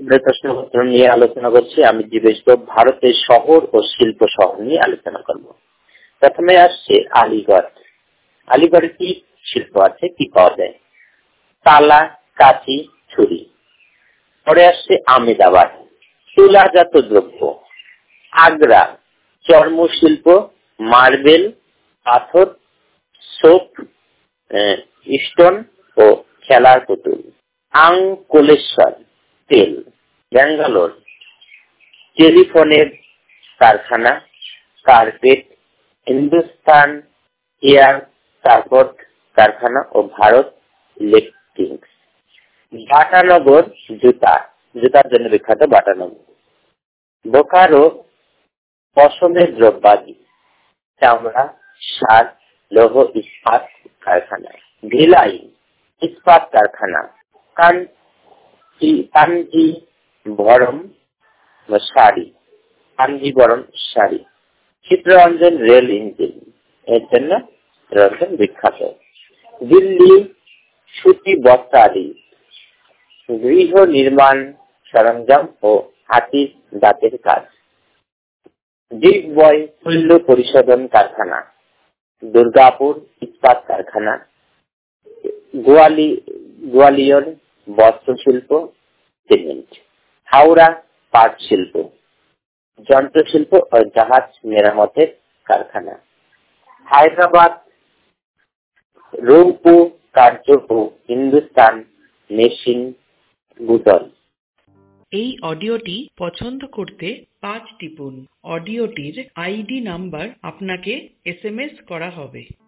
প্রশ্নপত্র নিয়ে আলোচনা করছি। আমি জীবেশ গোপ ভারতের শহর ও শিল্প শহর নিয়ে আলোচনা করব। প্রথমে আসছে আলিগড়। আলিগড়ে কি শিল্প আছে, কি পাওয়া যায়? তালা, কাঁচি, ছুরি। পরে আসছে আমেদাবাদ, তুলাজাত দ্রব্য। আগ্রা, চর্মশিল্প, মার্বেল, পাথর, সোপ, স্টোন ও খেলার পুতুল। আঙ্কোলেশ্বর, তেল। ব্যাঙ্গালোর, টেলিফোনের কারখানা, কার্পেট। হিন্দুস্তান এয়ার কার্পেট কারখানা ও ভারত ইলেকট্রিক্স। বাটানগর, জুতার জন্য বিখ্যাত বাটানগর। বোকারো, পশমের দ্রব্যাদি, চামড়া, সার, লৌহ ইস্পাত কারখানা। ভিলাই, ইস্পাত কারখানা। কাঞ্জিবরম শাড়ি। চিত্ররঞ্জন রেল ইঞ্জিন এর জন্য রঞ্জন বিখ্যাত। দিল্লি, সুতি বস্ত্রাদি, গৃহ নির্মাণ সরঞ্জাম ও হাতির দাঁতের কাজ। ডিগবয় মূল্য পরিশোধন কারখানা। দুর্গাপুর, ইস্পাত কারখানা। গোয়ালিয়র, বস্ত্র শিল্প, সিমেন্ট। হাওড়া, পাট শিল্প, যন্ত্র শিল্প ও জাহাজ মেরামতের কারখানা। হায়দ্রাবাদ, রৌপ্য কার্য ও হিন্দুস্তান মেশিন গুডন। এই অডিওটি পছন্দ করতে 5 টিপুন। অডিওটির আইডি নাম্বার আপনাকে SMS করা হবে।